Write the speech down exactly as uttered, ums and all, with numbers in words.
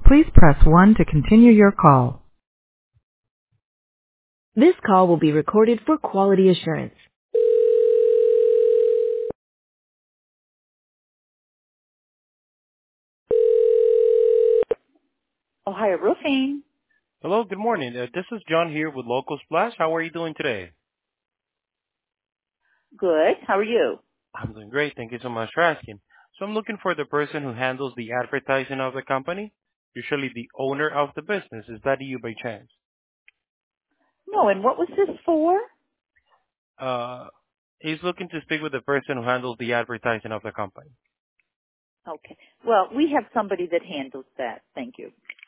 Please press one to continue your call. This call will be recorded for quality assurance. Ohio Roofing. Hello, good morning. Uh, this is John here with Local Splash. How are you doing today? Good. How are you? I'm doing great. Thank you so much for asking. So I'm looking for the person who handles the advertising of the company, usually the owner of the business. Is that you by chance? No, and what was this for? Uh, he's looking to speak with the person who handles the advertising of the company. Okay. Well, we have somebody that handles that. Thank you.